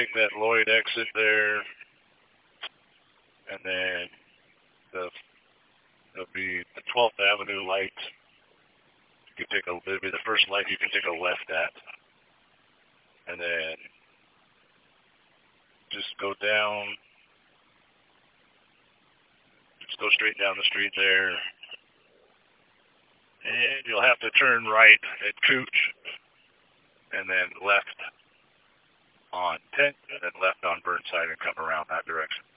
take that Lloyd exit there, and then there'll be the 12th Avenue light. It'll be the first light you can take a left at, and then just go down. Just go straight down the street there, and you'll have to turn right at Cooch, and then left on 10th, and then left on Burnside and come around that direction.